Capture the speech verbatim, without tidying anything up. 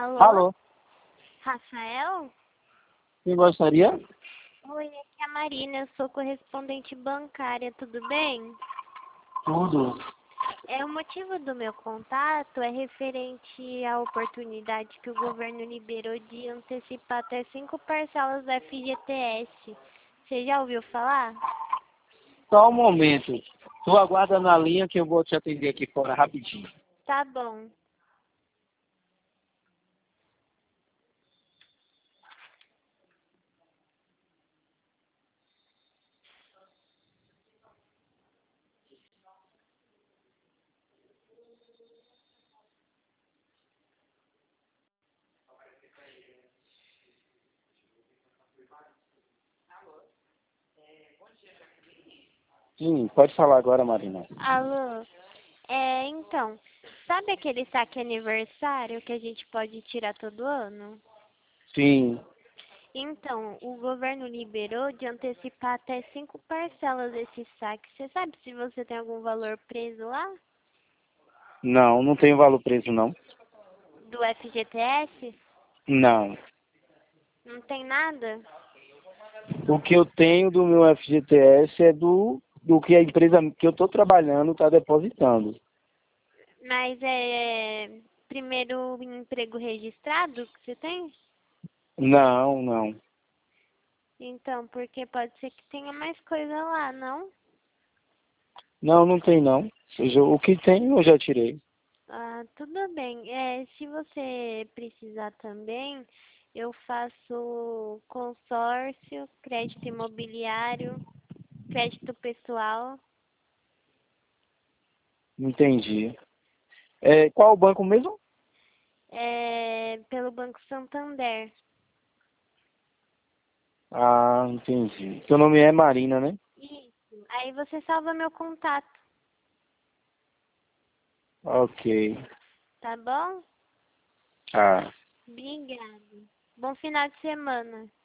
Alô? Alô, Rafael? quem gostaria? Oi, aqui é a Marina, eu sou correspondente bancária, tudo bem? Tudo. É, o motivo do meu contato é referente à oportunidade que o governo liberou de antecipar até cinco parcelas do F G T S. Você já ouviu falar? Só um momento. Tu aguarda na linha que eu vou te atender aqui fora rapidinho. Tá bom. Sim, pode falar agora, Marina. Alô? É, então, sabe aquele saque aniversário que a gente pode tirar todo ano? Sim. Então, o governo liberou de antecipar até cinco parcelas desse saque. Você sabe se você tem algum valor preso lá? Não, não tem valor preso, não. Do F G T S? Não. Não tem nada? O que eu tenho do meu F G T S é do, do que a empresa que eu estou trabalhando está depositando. Mas é primeiro emprego registrado que você tem? Não, não. Então, porque pode ser que tenha mais coisa lá, não? Não, não tem não. Ou seja, o que tem eu já tirei. Ah, tudo bem. É, se você precisar também, eu faço consórcio, crédito imobiliário, crédito pessoal, Entendi. É, qual o banco mesmo? é, pelo Banco Santander. Ah, entendi. Seu nome é Marina, né? Isso. Aí você salva meu contato, Ok. tá bom? Ah. Obrigada. Bom final de semana.